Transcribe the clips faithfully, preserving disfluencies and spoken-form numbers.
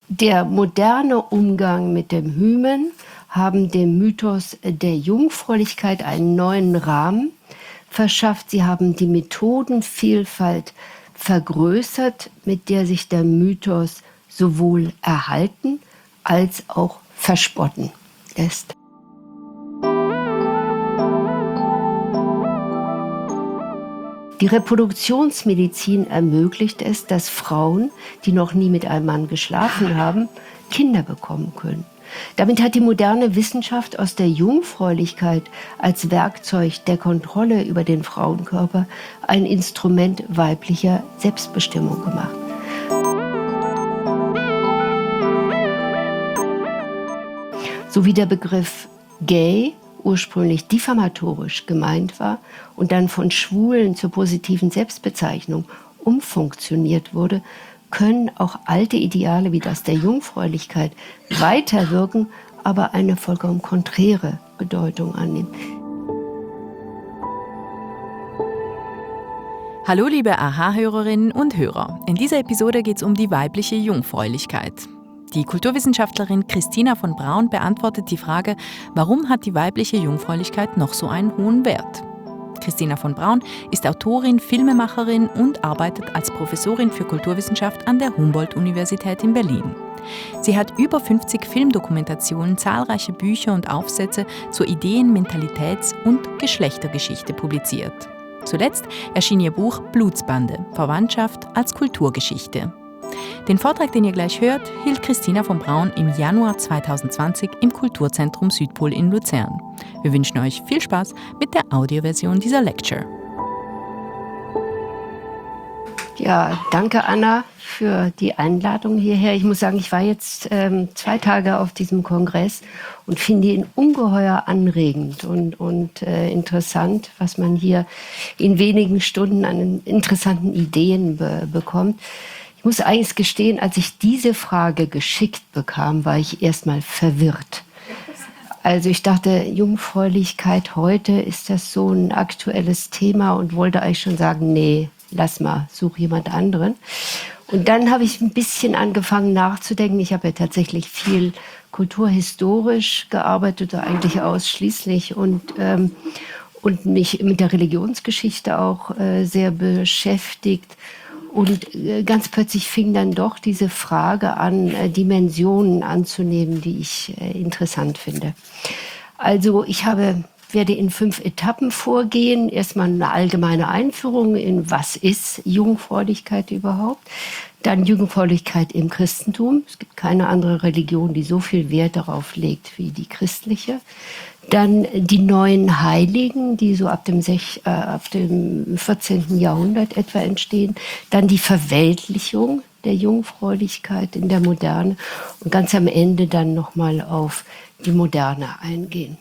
Der moderne Umgang mit dem Hymen haben dem Mythos der Jungfräulichkeit einen neuen Rahmen verschafft. Sie haben die Methodenvielfalt vergrößert, mit der sich der Mythos sowohl erhalten als auch verspotten lässt. Die Reproduktionsmedizin ermöglicht es, dass Frauen, die noch nie mit einem Mann geschlafen haben, Kinder bekommen können. Damit hat die moderne Wissenschaft aus der Jungfräulichkeit als Werkzeug der Kontrolle über den Frauenkörper ein Instrument weiblicher Selbstbestimmung gemacht. So wie der Begriff gay ursprünglich diffamatorisch gemeint war und dann von Schwulen zur positiven Selbstbezeichnung umfunktioniert wurde, können auch alte Ideale wie das der Jungfräulichkeit weiterwirken, aber eine vollkommen konträre Bedeutung annehmen. Hallo liebe A H Hörerinnen und Hörer. In dieser Episode geht es um die weibliche Jungfräulichkeit. Die Kulturwissenschaftlerin Christina von Braun beantwortet die Frage, warum hat die weibliche Jungfräulichkeit noch so einen hohen Wert? Christina von Braun ist Autorin, Filmemacherin und arbeitet als Professorin für Kulturwissenschaft an der Humboldt-Universität in Berlin. Sie hat über fünfzig Filmdokumentationen, zahlreiche Bücher und Aufsätze zur Ideen-, Mentalitäts- und Geschlechtergeschichte publiziert. Zuletzt erschien ihr Buch Blutsbande – Verwandtschaft als Kulturgeschichte. Den Vortrag, den ihr gleich hört, hielt Christina von Braun im Januar zweitausendzwanzig im Kulturzentrum Südpol in Luzern. Wir wünschen euch viel Spaß mit der Audioversion dieser Lecture. Ja, danke Anna für die Einladung hierher. Ich muss sagen, ich war jetzt ähm, zwei Tage auf diesem Kongress und finde ihn ungeheuer anregend und, und äh, interessant, was man hier in wenigen Stunden an interessanten Ideen be- bekommt. Ich muss eigentlich gestehen, als ich diese Frage geschickt bekam, war ich erstmal verwirrt. Also ich dachte, Jungfräulichkeit heute, ist das so ein aktuelles Thema und wollte eigentlich schon sagen, nee, lass mal, such jemand anderen. Und dann habe ich ein bisschen angefangen nachzudenken. Ich habe ja tatsächlich viel kulturhistorisch gearbeitet, eigentlich ausschließlich und ähm, und mich mit der Religionsgeschichte auch äh, sehr beschäftigt. Und ganz plötzlich fing dann doch diese Frage an, Dimensionen anzunehmen, die ich interessant finde. Also ich habe, werde in fünf Etappen vorgehen. Erstmal eine allgemeine Einführung in was ist Jungfräulichkeit überhaupt. Dann Jungfräulichkeit im Christentum. Es gibt keine andere Religion, die so viel Wert darauf legt wie die christliche. Dann die neuen Heiligen, die so ab dem, Sech, äh, ab dem vierzehnten Jahrhundert etwa entstehen. Dann die Verweltlichung der Jungfräulichkeit in der Moderne. Und ganz am Ende dann nochmal auf die Moderne eingehen.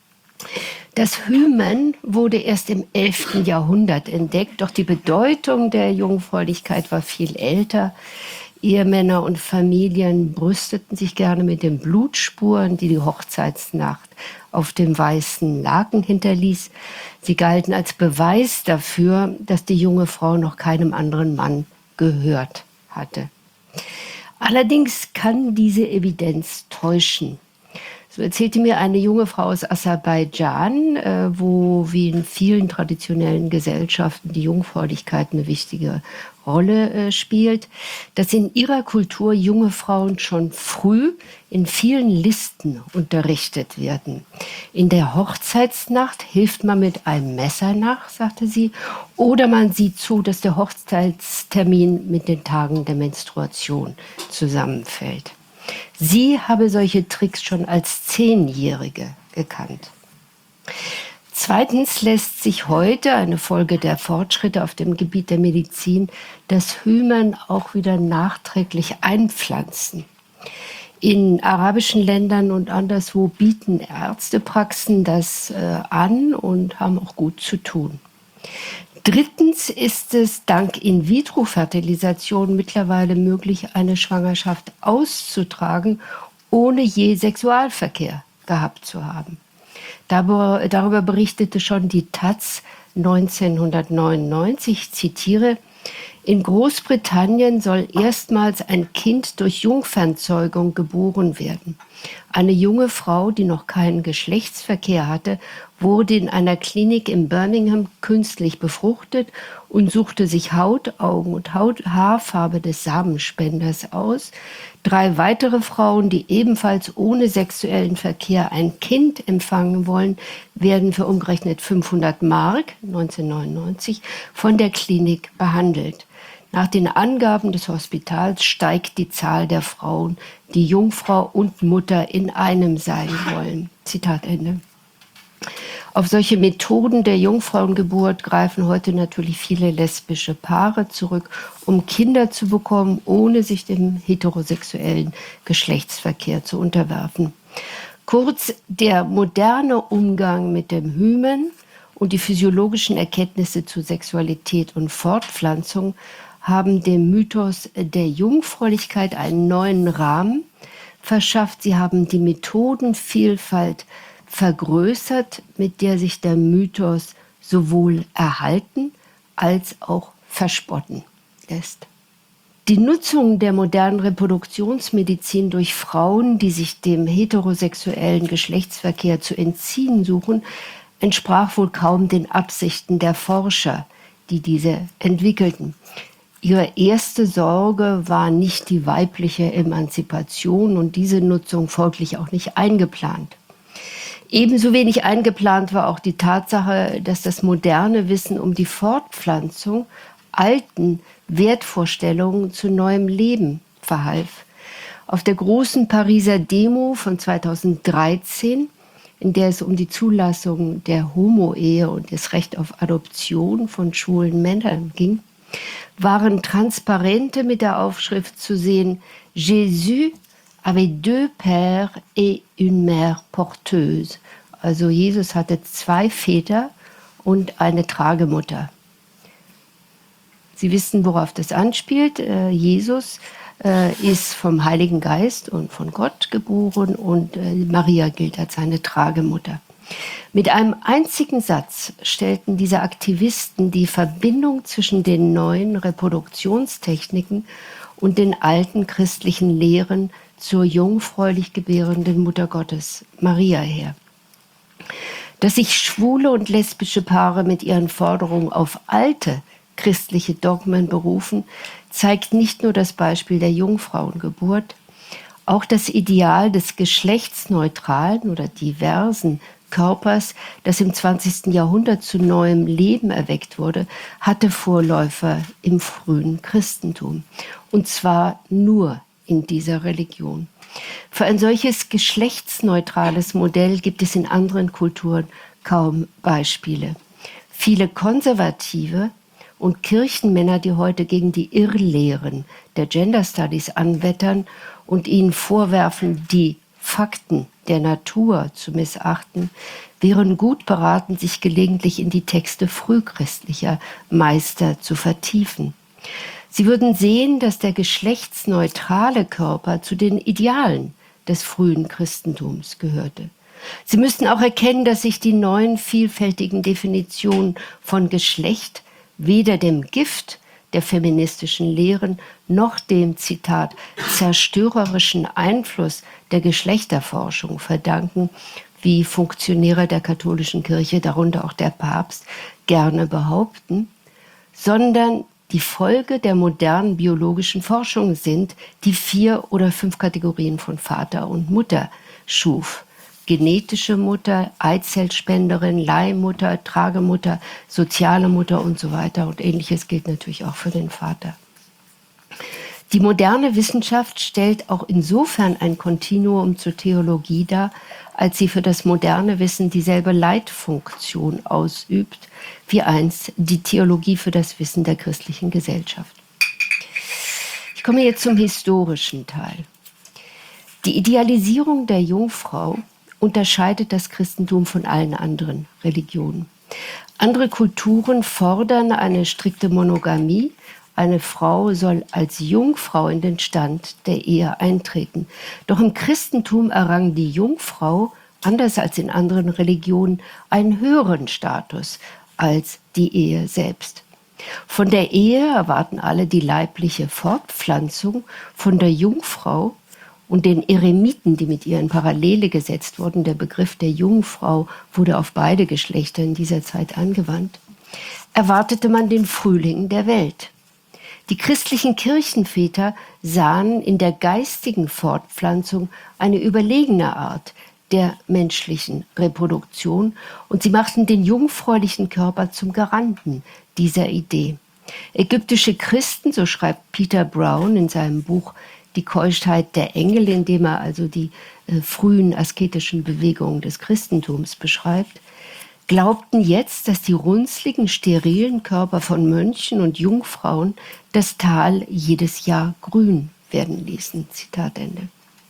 Das Hymen wurde erst im elften Jahrhundert entdeckt, doch die Bedeutung der Jungfräulichkeit war viel älter. Ehemänner und Familien brüsteten sich gerne mit den Blutspuren, die die Hochzeitsnacht auf dem weißen Laken hinterließ. Sie galten als Beweis dafür, dass die junge Frau noch keinem anderen Mann gehört hatte. Allerdings kann diese Evidenz täuschen. So erzählte mir eine junge Frau aus Aserbaidschan, äh, wo wie in vielen traditionellen Gesellschaften die Jungfräulichkeit eine wichtige Rolle äh, spielt, dass in ihrer Kultur junge Frauen schon früh in vielen Listen unterrichtet werden. In der Hochzeitsnacht hilft man mit einem Messer nach, sagte sie, oder man sieht zu, dass der Hochzeitstermin mit den Tagen der Menstruation zusammenfällt. Sie habe solche Tricks schon als Zehnjährige gekannt. Zweitens lässt sich heute, eine Folge der Fortschritte auf dem Gebiet der Medizin, das Hymen auch wieder nachträglich einpflanzen. In arabischen Ländern und anderswo bieten Ärztepraxen das äh, an und haben auch gut zu tun. Drittens ist es dank In-vitro-Fertilisation mittlerweile möglich, eine Schwangerschaft auszutragen, ohne je Sexualverkehr gehabt zu haben. Darüber berichtete schon die Taz neunzehnhundertneunundneunzig, ich zitiere, In Großbritannien soll erstmals ein Kind durch Jungfernzeugung geboren werden. Eine junge Frau, die noch keinen Geschlechtsverkehr hatte, wurde in einer Klinik in Birmingham künstlich befruchtet und suchte sich Haut, Augen und Haut, Haarfarbe des Samenspenders aus. Drei weitere Frauen, die ebenfalls ohne sexuellen Verkehr ein Kind empfangen wollen, werden für umgerechnet fünfhundert Mark neunzehnhundertneunundneunzig von der Klinik behandelt. Nach den Angaben des Hospitals steigt die Zahl der Frauen, die Jungfrau und Mutter in einem sein wollen. Zitat Ende. Auf solche Methoden der Jungfrauengeburt greifen heute natürlich viele lesbische Paare zurück, um Kinder zu bekommen, ohne sich dem heterosexuellen Geschlechtsverkehr zu unterwerfen. Kurz, der moderne Umgang mit dem Hymen und die physiologischen Erkenntnisse zu Sexualität und Fortpflanzung haben dem Mythos der Jungfräulichkeit einen neuen Rahmen verschafft. Sie haben die Methodenvielfalt vergrößert, mit der sich der Mythos sowohl erhalten als auch verspotten lässt. Die Nutzung der modernen Reproduktionsmedizin durch Frauen, die sich dem heterosexuellen Geschlechtsverkehr zu entziehen suchen, entsprach wohl kaum den Absichten der Forscher, die diese entwickelten. Ihre erste Sorge war nicht die weibliche Emanzipation und diese Nutzung folglich auch nicht eingeplant. Ebenso wenig eingeplant war auch die Tatsache, dass das moderne Wissen um die Fortpflanzung alten Wertvorstellungen zu neuem Leben verhalf. Auf der großen Pariser Demo von zweitausenddreizehn, in der es um die Zulassung der Homo-Ehe und das Recht auf Adoption von schwulen Männern ging, waren Transparente mit der Aufschrift zu sehen: Jésus avait deux pères et une mère porteuse. Also Jesus hatte zwei Väter und eine Tragemutter. Sie wissen, worauf das anspielt. Äh, Jesus äh, ist vom Heiligen Geist und von Gott geboren und äh, Maria gilt als seine Tragemutter. Mit einem einzigen Satz stellten diese Aktivisten die Verbindung zwischen den neuen Reproduktionstechniken und den alten christlichen Lehren zur jungfräulich gebärenden Mutter Gottes, Maria, her. Dass sich schwule und lesbische Paare mit ihren Forderungen auf alte christliche Dogmen berufen, zeigt nicht nur das Beispiel der Jungfrauengeburt, auch das Ideal des geschlechtsneutralen oder diversen Körpers, das im zwanzigsten Jahrhundert zu neuem Leben erweckt wurde, hatte Vorläufer im frühen Christentum. Und zwar nur in dieser Religion. Für ein solches geschlechtsneutrales Modell gibt es in anderen Kulturen kaum Beispiele. Viele Konservative und Kirchenmänner, die heute gegen die Irrlehren der Gender Studies anwettern und ihnen vorwerfen, die Fakten der Natur zu missachten, wären gut beraten, sich gelegentlich in die Texte frühchristlicher Meister zu vertiefen. Sie würden sehen, dass der geschlechtsneutrale Körper zu den Idealen des frühen Christentums gehörte. Sie müssten auch erkennen, dass sich die neuen vielfältigen Definitionen von Geschlecht weder dem Gift der feministischen Lehren noch dem, Zitat, zerstörerischen Einfluss der Geschlechterforschung verdanken, wie Funktionäre der katholischen Kirche, darunter auch der Papst, gerne behaupten, sondern die Folge der modernen biologischen Forschung sind, die vier oder fünf Kategorien von Vater und Mutter schuf. Genetische Mutter, Eizellspenderin, Leihmutter, Tragemutter, soziale Mutter und so weiter. Und Ähnliches gilt natürlich auch für den Vater. Die moderne Wissenschaft stellt auch insofern ein Kontinuum zur Theologie dar, als sie für das moderne Wissen dieselbe Leitfunktion ausübt, wie einst die Theologie für das Wissen der christlichen Gesellschaft. Ich komme jetzt zum historischen Teil. Die Idealisierung der Jungfrau unterscheidet das Christentum von allen anderen Religionen. Andere Kulturen fordern eine strikte Monogamie. Eine Frau soll als Jungfrau in den Stand der Ehe eintreten. Doch im Christentum errang die Jungfrau, anders als in anderen Religionen, einen höheren Status als die Ehe selbst. Von der Ehe erwarten alle die leibliche Fortpflanzung, von der Jungfrau und den Eremiten, die mit ihr in Parallele gesetzt wurden. Der Begriff der Jungfrau wurde auf beide Geschlechter in dieser Zeit angewandt. Erwartete man den Frühling der Welt. Die christlichen Kirchenväter sahen in der geistigen Fortpflanzung eine überlegene Art der menschlichen Reproduktion und sie machten den jungfräulichen Körper zum Garanten dieser Idee. Ägyptische Christen, so schreibt Peter Brown in seinem Buch Die Keuschheit der Engel, in dem er also die äh, frühen asketischen Bewegungen des Christentums beschreibt, glaubten jetzt, dass die runzligen, sterilen Körper von Mönchen und Jungfrauen das Tal jedes Jahr grün werden ließen. Zitat Ende.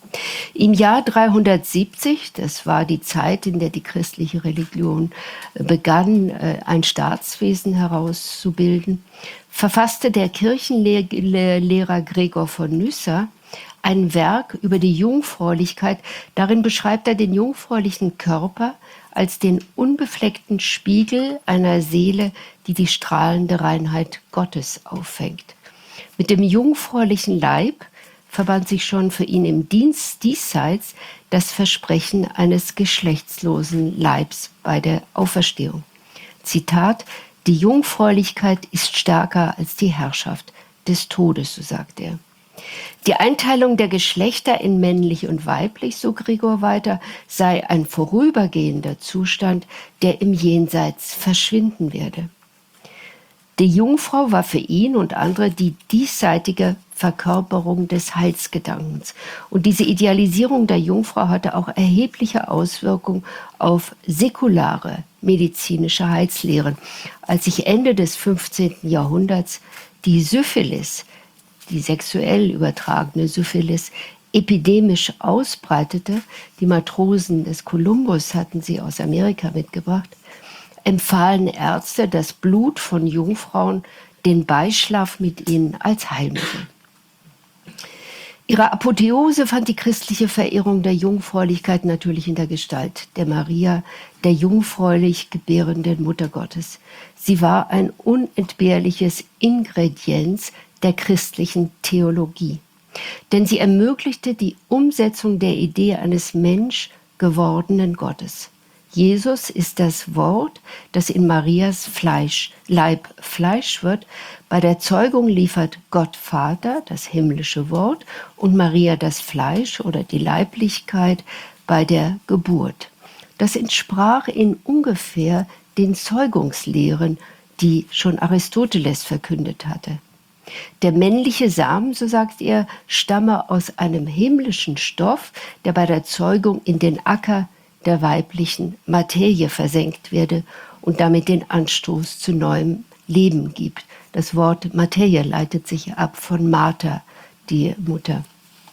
Im Jahr dreihundertsiebzig, das war die Zeit, in der die christliche Religion begann, ein Staatswesen herauszubilden, verfasste der Kirchenlehrer Gregor von Nyssa ein Werk über die Jungfräulichkeit. Darin beschreibt er den jungfräulichen Körper als den unbefleckten Spiegel einer Seele, die die strahlende Reinheit Gottes auffängt. Mit dem jungfräulichen Leib verband sich schon für ihn im Dienst diesseits das Versprechen eines geschlechtslosen Leibs bei der Auferstehung. Zitat: Die Jungfräulichkeit ist stärker als die Herrschaft des Todes, so sagt er. Die Einteilung der Geschlechter in männlich und weiblich, so Gregor weiter, sei ein vorübergehender Zustand, der im Jenseits verschwinden werde. Die Jungfrau war für ihn und andere die diesseitige Verkörperung des Heilsgedankens. Und diese Idealisierung der Jungfrau hatte auch erhebliche Auswirkungen auf säkulare medizinische Heilslehren. Als sich Ende des fünfzehnten Jahrhunderts die Syphilis, die sexuell übertragene Syphilis, epidemisch ausbreitete, die Matrosen des Kolumbus hatten sie aus Amerika mitgebracht, empfahlen Ärzte das Blut von Jungfrauen, den Beischlaf mit ihnen als Heilmittel. Ihre Apotheose fand die christliche Verehrung der Jungfräulichkeit natürlich in der Gestalt der Maria, der jungfräulich gebärenden Mutter Gottes. Sie war ein unentbehrliches Ingredienz der christlichen Theologie, denn sie ermöglichte die Umsetzung der Idee eines Mensch gewordenen Gottes. Jesus ist das Wort, das in Marias Fleisch, Leib Fleisch wird. Bei der Zeugung liefert Gott Vater das himmlische Wort und Maria das Fleisch oder die Leiblichkeit bei der Geburt. Das entsprach in ungefähr den Zeugungslehren, die schon Aristoteles verkündet hatte. Der männliche Samen, so sagt er, stamme aus einem himmlischen Stoff, der bei der Zeugung in den Acker der weiblichen Materie versenkt werde und damit den Anstoß zu neuem Leben gibt. Das Wort Materie leitet sich ab von Mater, die Mutter.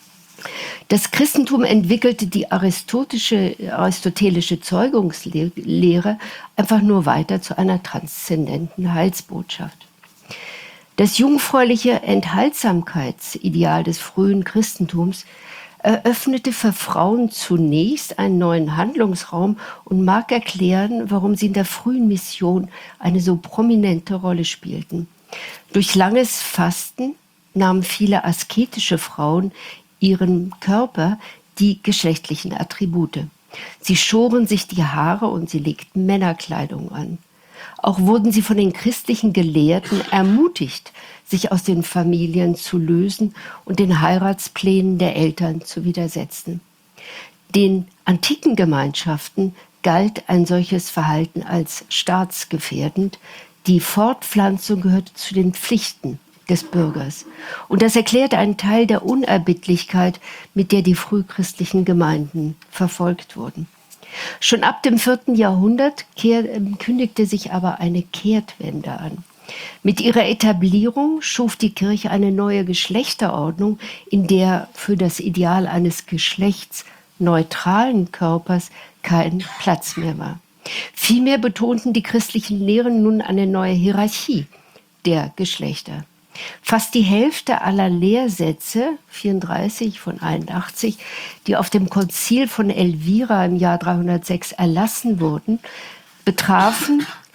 Das Christentum entwickelte die aristotelische, aristotelische Zeugungslehre einfach nur weiter zu einer transzendenten Heilsbotschaft. Das jungfräuliche Enthaltsamkeitsideal des frühen Christentums eröffnete für Frauen zunächst einen neuen Handlungsraum und mag erklären, warum sie in der frühen Mission eine so prominente Rolle spielten. Durch langes Fasten nahmen viele asketische Frauen ihrem Körper die geschlechtlichen Attribute. Sie schoren sich die Haare und sie legten Männerkleidung an. Auch wurden sie von den christlichen Gelehrten ermutigt, sich aus den Familien zu lösen und den Heiratsplänen der Eltern zu widersetzen. Den antiken Gemeinschaften galt ein solches Verhalten als staatsgefährdend. Die Fortpflanzung gehörte zu den Pflichten des Bürgers. Und das erklärt einen Teil der Unerbittlichkeit, mit der die frühchristlichen Gemeinden verfolgt wurden. Schon ab dem vierten Jahrhundert kündigte sich aber eine Kehrtwende an. Mit ihrer Etablierung schuf die Kirche eine neue Geschlechterordnung, in der für das Ideal eines geschlechtsneutralen Körpers kein Platz mehr war. Vielmehr betonten die christlichen Lehren nun eine neue Hierarchie der Geschlechter. Fast die Hälfte aller Lehrsätze, vierunddreißig von einundachtzig, die auf dem Konzil von Elvira im Jahr dreihundertsechs erlassen wurden, betrafen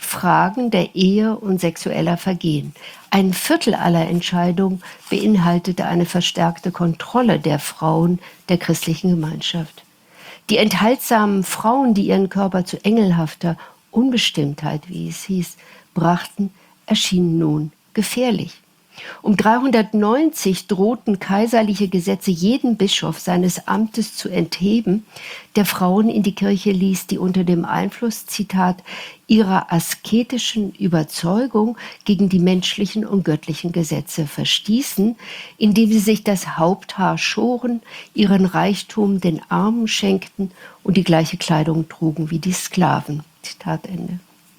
Fragen der Ehe und sexueller Vergehen. Ein Viertel aller Entscheidungen beinhaltete eine verstärkte Kontrolle der Frauen der christlichen Gemeinschaft. Die enthaltsamen Frauen, die ihren Körper zu engelhafter Unbestimmtheit, wie es hieß, brachten, erschienen nun gefährlich. Um dreihundertneunzig drohten kaiserliche Gesetze jeden Bischof seines Amtes zu entheben, der Frauen in die Kirche ließ, die unter dem Einfluss, Zitat, ihrer asketischen Überzeugung gegen die menschlichen und göttlichen Gesetze verstießen, indem sie sich das Haupthaar schoren, ihren Reichtum den Armen schenkten und die gleiche Kleidung trugen wie die Sklaven. Zitat Ende.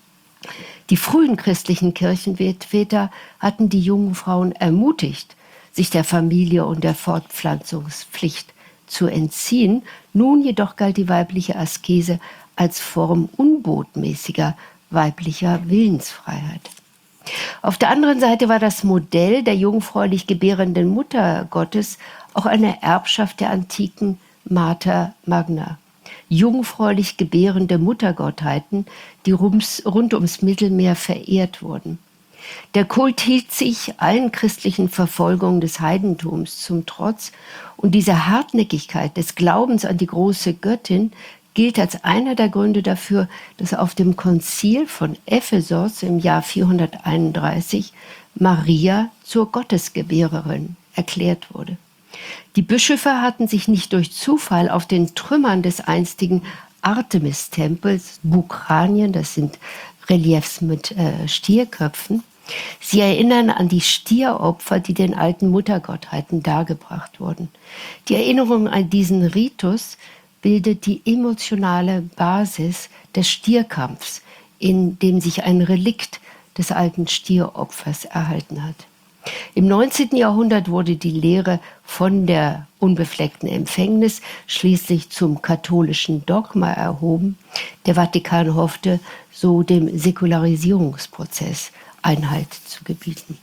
Die frühen christlichen Kirchenväter hatten die jungen Frauen ermutigt, sich der Familie und der Fortpflanzungspflicht zu entziehen. Nun jedoch galt die weibliche Askese als Form unbotmäßiger weiblicher Willensfreiheit. Auf der anderen Seite war das Modell der jungfräulich gebärenden Mutter Gottes auch eine Erbschaft der antiken Mater Magna. Jungfräulich gebärende Muttergottheiten, die rums, rund ums Mittelmeer verehrt wurden. Der Kult hielt sich allen christlichen Verfolgungen des Heidentums zum Trotz, und diese Hartnäckigkeit des Glaubens an die große Göttin gilt als einer der Gründe dafür, dass auf dem Konzil von Ephesos im Jahr vierhunderteinunddreißig Maria zur Gottesgebärerin erklärt wurde. Die Bischöfe hatten sich nicht durch Zufall auf den Trümmern des einstigen Artemis-Tempels, Bukranien, das sind Reliefs mit äh, Stierköpfen, sie erinnern an die Stieropfer, die den alten Muttergottheiten dargebracht wurden. Die Erinnerung an diesen Ritus bildet die emotionale Basis des Stierkampfs, in dem sich ein Relikt des alten Stieropfers erhalten hat. Im neunzehnten Jahrhundert wurde die Lehre von der unbefleckten Empfängnis schließlich zum katholischen Dogma erhoben. Der Vatikan hoffte, so dem Säkularisierungsprozess Einhalt zu gebieten.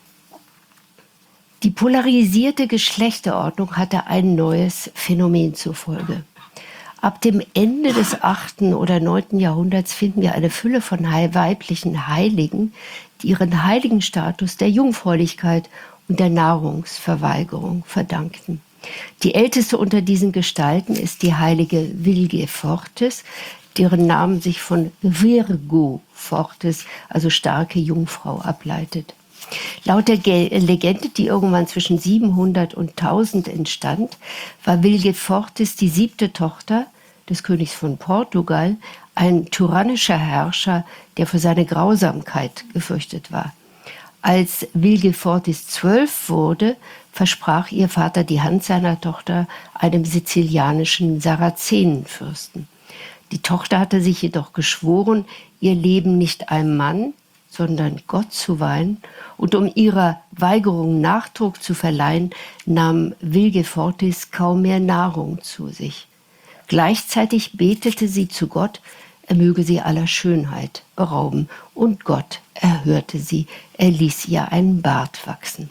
Die polarisierte Geschlechterordnung hatte ein neues Phänomen zur Folge. Ab dem Ende des achten oder neunten Jahrhunderts finden wir eine Fülle von weiblichen Heiligen, die ihren Heiligenstatus der Jungfräulichkeit und der Nahrungsverweigerung verdankten. Die älteste unter diesen Gestalten ist die heilige Vilge Fortis, deren Namen sich von Virgo Fortis, also starke Jungfrau, ableitet. Laut der Legende, die irgendwann zwischen siebenhundert und tausend entstand, war Vilge Fortis die siebte Tochter des Königs von Portugal, ein tyrannischer Herrscher, der für seine Grausamkeit gefürchtet war. Als Vilge Fortis zwölf wurde, versprach ihr Vater die Hand seiner Tochter einem sizilianischen Sarazenenfürsten. Die Tochter hatte sich jedoch geschworen, ihr Leben nicht einem Mann, sondern Gott zu weihen, und um ihrer Weigerung Nachdruck zu verleihen, nahm Vilge Fortis kaum mehr Nahrung zu sich. Gleichzeitig betete sie zu Gott, er möge sie aller Schönheit berauben, und Gott erhörte sie, er ließ ihr einen Bart wachsen.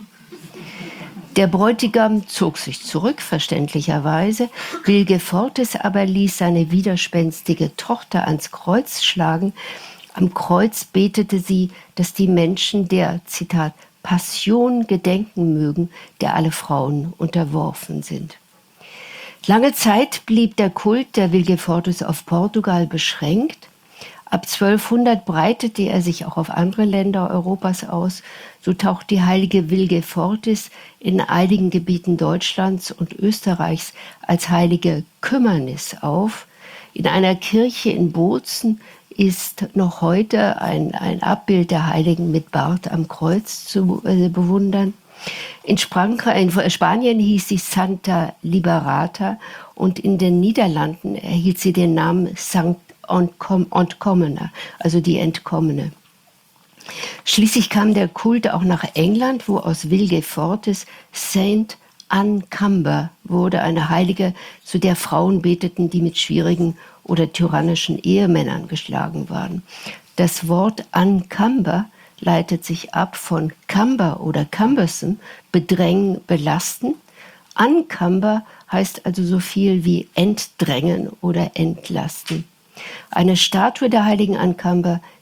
Der Bräutigam zog sich zurück, verständlicherweise. Vilge Fortis aber ließ seine widerspenstige Tochter ans Kreuz schlagen. Am Kreuz betete sie, dass die Menschen der, Zitat, Passion gedenken mögen, der alle Frauen unterworfen sind. Lange Zeit blieb der Kult der Vilge Fortis auf Portugal beschränkt. Ab zwölfhundert breitete er sich auch auf andere Länder Europas aus. So taucht die heilige Vilge Fortis in einigen Gebieten Deutschlands und Österreichs als heilige Kümmernis auf. In einer Kirche in Bozen ist noch heute ein, ein Abbild der Heiligen mit Bart am Kreuz zu äh, bewundern. In, in Spanien hieß sie Santa Liberata und in den Niederlanden erhielt sie den Namen Sankt Ontkommene, also die Entkommene. Schließlich kam der Kult auch nach England, wo aus Vilge Fortis Saint Anne Camber wurde, eine Heilige, zu der Frauen beteten, die mit schwierigen oder tyrannischen Ehemännern geschlagen waren. Das Wort Anne Camber leitet sich ab von Camber oder Cumbersome, bedrängen, belasten. Anne Camber heißt also so viel wie entdrängen oder entlasten. Eine Statue der heiligen Anne Camber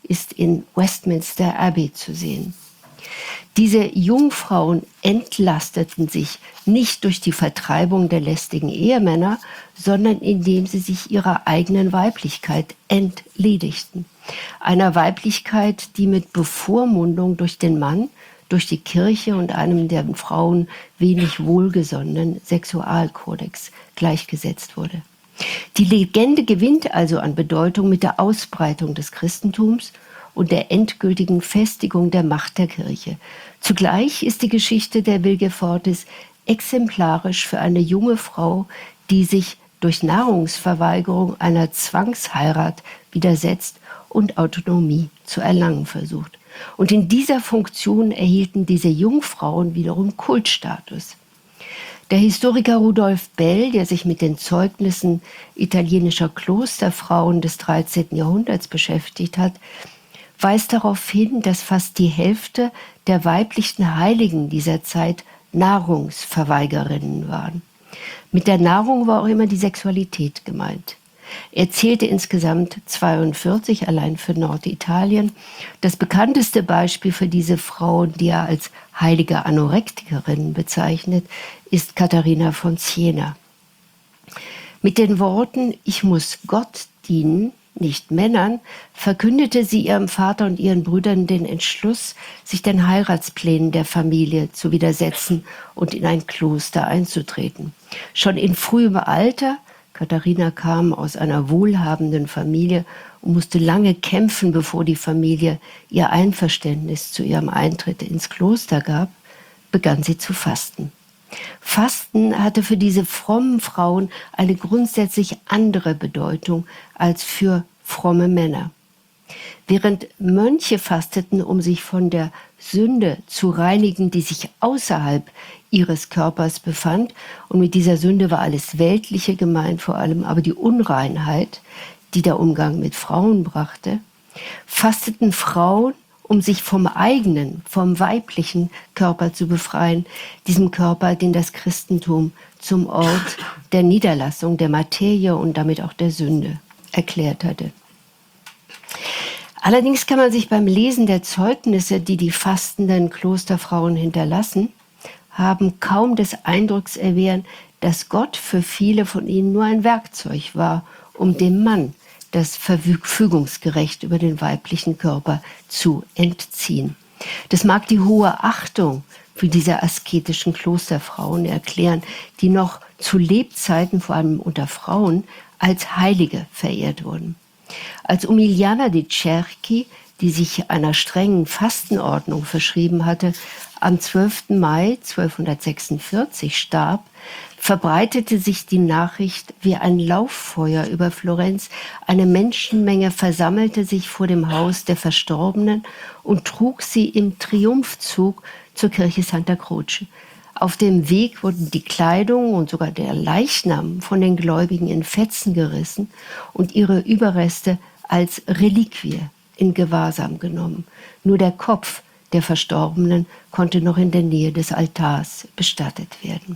ist in Westminster Abbey zu sehen. Diese Jungfrauen entlasteten sich nicht durch die Vertreibung der lästigen Ehemänner, sondern indem sie sich ihrer eigenen Weiblichkeit entledigten. Einer Weiblichkeit, die mit Bevormundung durch den Mann, durch die Kirche und einem der Frauen wenig wohlgesonnenen Sexualkodex gleichgesetzt wurde. Die Legende gewinnt also an Bedeutung mit der Ausbreitung des Christentums und der endgültigen Festigung der Macht der Kirche. Zugleich ist die Geschichte der Vilgefortis exemplarisch für eine junge Frau, die sich durch Nahrungsverweigerung einer Zwangsheirat widersetzt und Autonomie zu erlangen versucht. Und in dieser Funktion erhielten diese Jungfrauen wiederum Kultstatus. Der Historiker Rudolf Bell, der sich mit den Zeugnissen italienischer Klosterfrauen des dreizehnten Jahrhunderts beschäftigt hat, weist darauf hin, dass fast die Hälfte der weiblichen Heiligen dieser Zeit Nahrungsverweigerinnen waren. Mit der Nahrung war auch immer die Sexualität gemeint. Er zählte insgesamt zweiundvierzig, allein für Norditalien. Das bekannteste Beispiel für diese Frauen, die er als heilige Anorektikerin bezeichnet, ist Katharina von Siena. Mit den Worten, ich muss Gott dienen, nicht Männern, verkündete sie ihrem Vater und ihren Brüdern den Entschluss, sich den Heiratsplänen der Familie zu widersetzen und in ein Kloster einzutreten. Schon in frühem Alter, Katharina kam aus einer wohlhabenden Familie und musste lange kämpfen, bevor die Familie ihr Einverständnis zu ihrem Eintritt ins Kloster gab, begann sie zu fasten. Fasten hatte für diese frommen Frauen eine grundsätzlich andere Bedeutung als für fromme Männer. Während Mönche fasteten, um sich von der Sünde zu reinigen, die sich außerhalb ihres Körpers befand, und mit dieser Sünde war alles Weltliche gemeint, vor allem aber die Unreinheit, die der Umgang mit Frauen brachte, fasteten Frauen, um sich vom eigenen, vom weiblichen Körper zu befreien, diesem Körper, den das Christentum zum Ort der Niederlassung, der Materie und damit auch der Sünde erklärt hatte. Allerdings kann man sich beim Lesen der Zeugnisse, die die fastenden Klosterfrauen hinterlassen, haben, kaum des Eindrucks erwehren, dass Gott für viele von ihnen nur ein Werkzeug war, um dem Mann das Verfügungsgerecht über den weiblichen Körper zu entziehen. Das mag die hohe Achtung für diese asketischen Klosterfrauen erklären, die noch zu Lebzeiten, vor allem unter Frauen, als Heilige verehrt wurden. Als Umiliana di Cerchi, die sich einer strengen Fastenordnung verschrieben hatte, am zwölften Mai zwölfhundertsechsundvierzig starb, verbreitete sich die Nachricht wie ein Lauffeuer über Florenz. Eine Menschenmenge versammelte sich vor dem Haus der Verstorbenen und trug sie im Triumphzug zur Kirche Santa Croce. Auf dem Weg wurden die Kleidung und sogar der Leichnam von den Gläubigen in Fetzen gerissen und ihre Überreste als Reliquie in Gewahrsam genommen. Nur der Kopf der Verstorbenen konnte noch in der Nähe des Altars bestattet werden.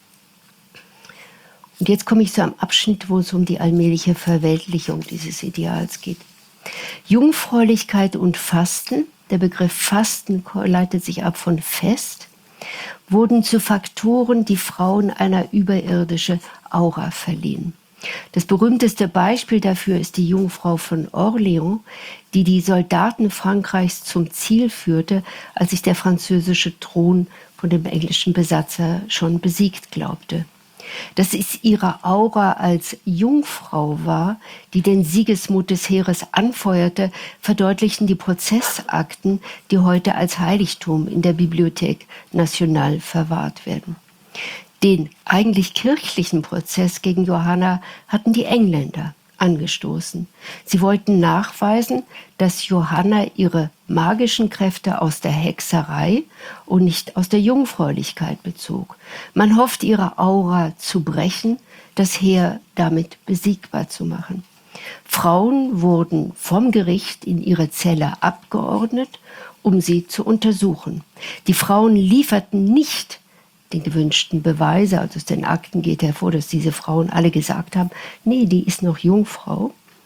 Und jetzt komme ich zu einem Abschnitt, wo es um die allmähliche Verweltlichung dieses Ideals geht. Jungfräulichkeit und Fasten, der Begriff Fasten leitet sich ab von Fest, wurden zu Faktoren, die Frauen eine überirdische Aura verliehen. Das berühmteste Beispiel dafür ist die Jungfrau von Orléans, die die Soldaten Frankreichs zum Ziel führte, als sich der französische Thron von dem englischen Besatzer schon besiegt glaubte. Dass es ihre Aura als Jungfrau war, die den Siegesmut des Heeres anfeuerte, verdeutlichen die Prozessakten, die heute als Heiligtum in der Bibliothèque Nationale verwahrt werden. Den eigentlich kirchlichen Prozess gegen Johanna hatten die Engländer angestoßen. Sie wollten nachweisen, dass Johanna ihre magischen Kräfte aus der Hexerei und nicht aus der Jungfräulichkeit bezog. Man hofft, ihre Aura zu brechen, das Heer damit besiegbar zu machen. Frauen wurden vom Gericht in ihre Zelle abgeordnet, um sie zu untersuchen. Die Frauen lieferten nicht den gewünschten Beweise, also aus den Akten geht hervor, dass diese Frauen alle gesagt haben, nee, die ist noch Jungfrau.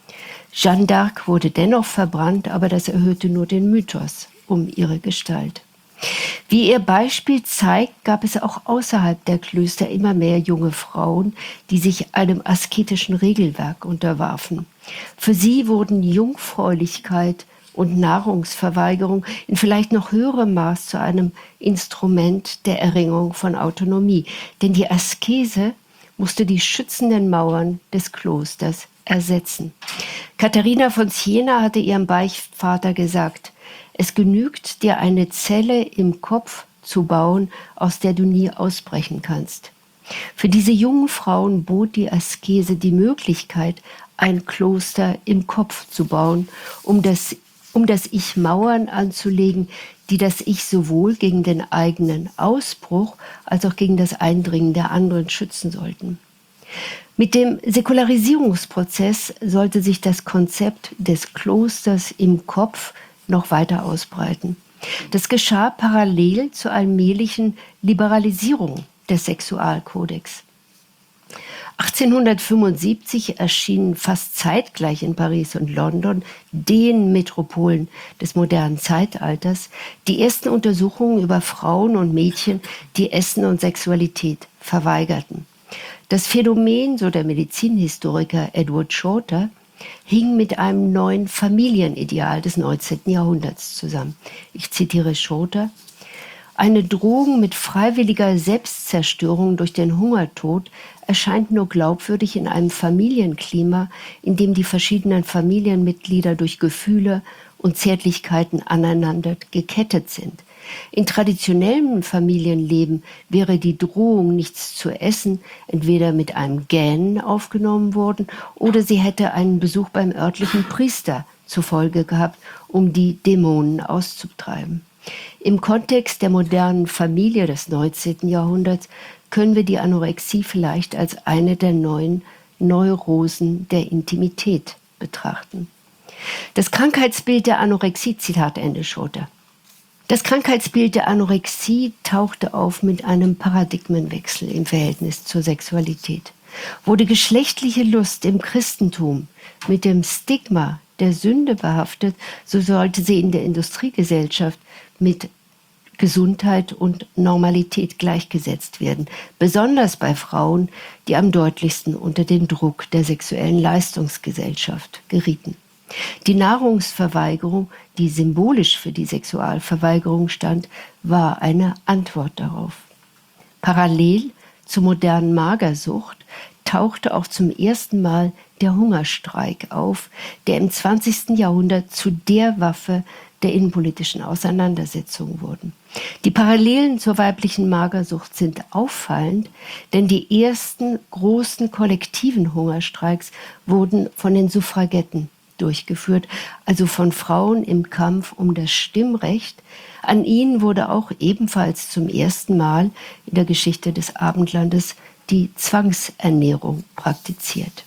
Jeanne d'Arc wurde dennoch verbrannt, aber das erhöhte nur den Mythos um ihre Gestalt. Wie ihr Beispiel zeigt, gab es auch außerhalb der Klöster immer mehr junge Frauen, die sich einem asketischen Regelwerk unterwarfen. Für sie wurden Jungfräulichkeit und Nahrungsverweigerung in vielleicht noch höherem Maß zu einem Instrument der Erringung von Autonomie. Denn die Askese musste die schützenden Mauern des Klosters ersetzen. Katharina von Siena hatte ihrem Beichtvater gesagt: Es genügt, dir eine Zelle im Kopf zu bauen, aus der du nie ausbrechen kannst. Für diese jungen Frauen bot die Askese die Möglichkeit, ein Kloster im Kopf zu bauen, um das, um das Ich Mauern anzulegen, die das Ich sowohl gegen den eigenen Ausbruch als auch gegen das Eindringen der anderen schützen sollten. Mit dem Säkularisierungsprozess sollte sich das Konzept des Klosters im Kopf noch weiter ausbreiten. Das geschah parallel zur allmählichen Liberalisierung des Sexualkodex. achtzehnhundertfünfundsiebzig erschienen fast zeitgleich in Paris und London, den Metropolen des modernen Zeitalters, die ersten Untersuchungen über Frauen und Mädchen, die Essen und Sexualität verweigerten. Das Phänomen, so der Medizinhistoriker Edward Shorter, hing mit einem neuen Familienideal des neunzehnten Jahrhunderts zusammen. Ich zitiere Shorter: Eine Drohung mit freiwilliger Selbstzerstörung durch den Hungertod erscheint nur glaubwürdig in einem Familienklima, in dem die verschiedenen Familienmitglieder durch Gefühle und Zärtlichkeiten aneinander gekettet sind. In traditionellem Familienleben wäre die Drohung, nichts zu essen, entweder mit einem Gähnen aufgenommen worden oder sie hätte einen Besuch beim örtlichen Priester zur Folge gehabt, um die Dämonen auszutreiben. Im Kontext der modernen Familie des neunzehnten Jahrhunderts können wir die Anorexie vielleicht als eine der neuen Neurosen der Intimität betrachten. Das Krankheitsbild der Anorexie, Zitat Ende Shorter. Das Krankheitsbild der Anorexie tauchte auf mit einem Paradigmenwechsel im Verhältnis zur Sexualität. Wurde geschlechtliche Lust im Christentum mit dem Stigma der Sünde behaftet, so sollte sie in der Industriegesellschaft mit Gesundheit und Normalität gleichgesetzt werden, besonders bei Frauen, die am deutlichsten unter den Druck der sexuellen Leistungsgesellschaft gerieten. Die Nahrungsverweigerung, die symbolisch für die Sexualverweigerung stand, war eine Antwort darauf. Parallel zur modernen Magersucht tauchte auch zum ersten Mal der Hungerstreik auf, der im zwanzigsten Jahrhundert zu der Waffe der innenpolitischen Auseinandersetzung wurden. Die Parallelen zur weiblichen Magersucht sind auffallend, denn die ersten großen kollektiven Hungerstreiks wurden von den Suffragetten durchgeführt, also von Frauen im Kampf um das Stimmrecht. An ihnen wurde auch ebenfalls zum ersten Mal in der Geschichte des Abendlandes die Zwangsernährung praktiziert.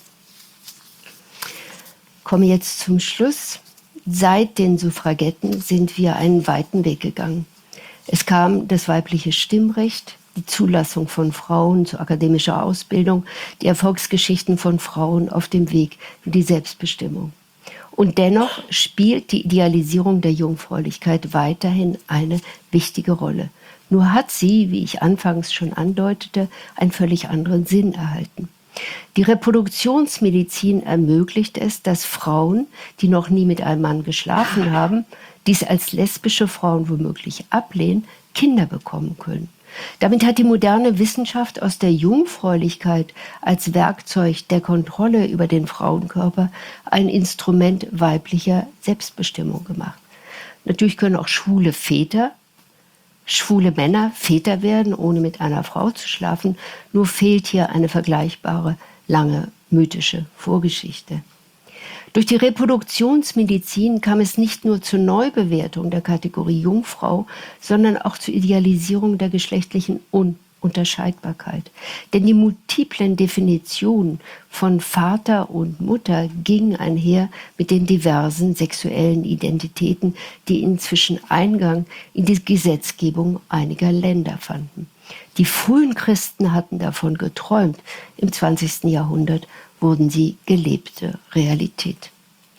Ich komme jetzt zum Schluss. Seit den Suffragetten sind wir einen weiten Weg gegangen. Es kam das weibliche Stimmrecht, die Zulassung von Frauen zu akademischer Ausbildung, die Erfolgsgeschichten von Frauen auf dem Weg in die Selbstbestimmung. Und dennoch spielt die Idealisierung der Jungfräulichkeit weiterhin eine wichtige Rolle. Nur hat sie, wie ich anfangs schon andeutete, einen völlig anderen Sinn erhalten. Die Reproduktionsmedizin ermöglicht es, dass Frauen, die noch nie mit einem Mann geschlafen haben, dies als lesbische Frauen womöglich ablehnen, Kinder bekommen können. Damit hat die moderne Wissenschaft aus der Jungfräulichkeit als Werkzeug der Kontrolle über den Frauenkörper ein Instrument weiblicher Selbstbestimmung gemacht. Natürlich können auch schwule Väter, schwule Männer Väter werden, ohne mit einer Frau zu schlafen. Nur fehlt hier eine vergleichbare, lange mythische Vorgeschichte. Durch die Reproduktionsmedizin kam es nicht nur zur Neubewertung der Kategorie Jungfrau, sondern auch zur Idealisierung der geschlechtlichen Ununterscheidbarkeit. Denn die multiplen Definitionen von Vater und Mutter gingen einher mit den diversen sexuellen Identitäten, die inzwischen Eingang in die Gesetzgebung einiger Länder fanden. Die frühen Christen hatten davon geträumt, im zwanzigsten Jahrhundert wurden sie gelebte Realität.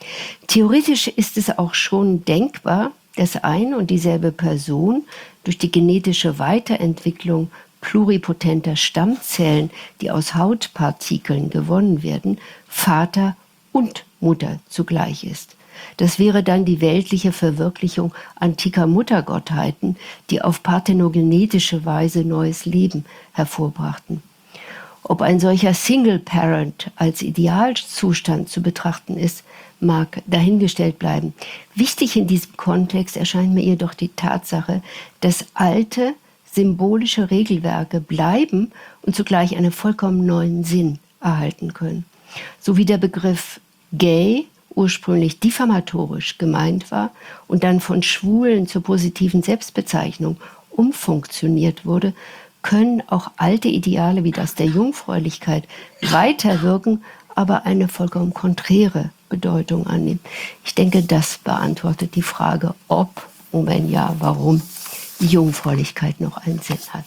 Theoretisch ist es auch schon denkbar, dass ein und dieselbe Person durch die genetische Weiterentwicklung pluripotenter Stammzellen, die aus Hautpartikeln gewonnen werden, Vater und Mutter zugleich ist. Das wäre dann die weltliche Verwirklichung antiker Muttergottheiten, die auf parthenogenetische Weise neues Leben hervorbrachten. Ob ein solcher Single Parent als Idealzustand zu betrachten ist, mag dahingestellt bleiben. Wichtig in diesem Kontext erscheint mir jedoch die Tatsache, dass alte, symbolische Regelwerke bleiben und zugleich einen vollkommen neuen Sinn erhalten können. So wie der Begriff gay ursprünglich diffamatorisch gemeint war und dann von Schwulen zur positiven Selbstbezeichnung umfunktioniert wurde, können auch alte Ideale wie das der Jungfräulichkeit weiterwirken, aber eine vollkommen konträre Bedeutung annehmen. Ich denke, das beantwortet die Frage, ob und wenn ja, warum die Jungfräulichkeit noch einen Sinn hat.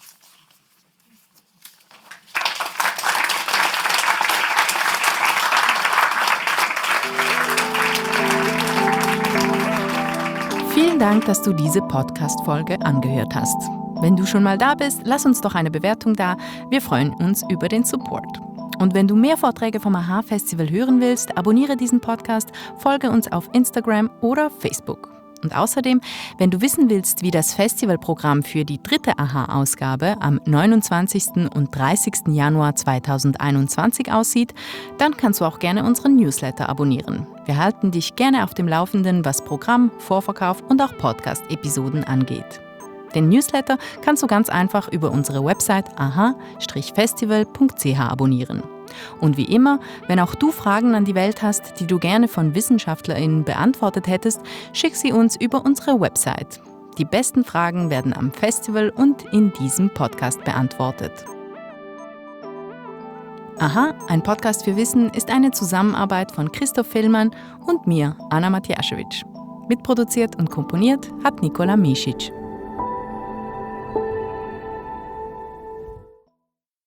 Vielen Dank, dass du diese Podcast-Folge angehört hast. Wenn du schon mal da bist, lass uns doch eine Bewertung da. Wir freuen uns über den Support. Und wenn du mehr Vorträge vom A H Festival hören willst, abonniere diesen Podcast, folge uns auf Instagram oder Facebook. Und außerdem, wenn du wissen willst, wie das Festivalprogramm für die dritte A H-Ausgabe am neunundzwanzigsten und dreißigsten Januar zweitausendeinundzwanzig aussieht, dann kannst du auch gerne unseren Newsletter abonnieren. Wir halten dich gerne auf dem Laufenden, was Programm, Vorverkauf und auch Podcast-Episoden angeht. Den Newsletter kannst du ganz einfach über unsere Website a h festival punkt c h abonnieren. Und wie immer, wenn auch du Fragen an die Welt hast, die du gerne von WissenschaftlerInnen beantwortet hättest, schick sie uns über unsere Website. Die besten Fragen werden am Festival und in diesem Podcast beantwortet. Aha, ein Podcast für Wissen ist eine Zusammenarbeit von Christoph Villmann und mir, Anna Matjaschewitsch. Mitproduziert und komponiert hat Nikola Misic.